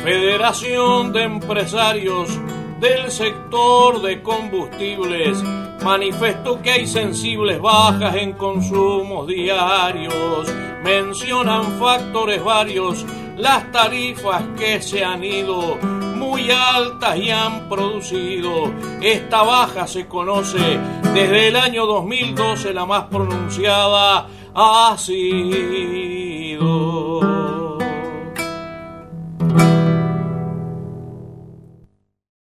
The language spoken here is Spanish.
Federación de Empresarios del sector de combustibles manifestó que hay sensibles bajas en consumos diarios. Mencionan factores varios, las tarifas que se han ido muy altas y han producido. Esta baja se conoce desde el año 2012, la más pronunciada ha sido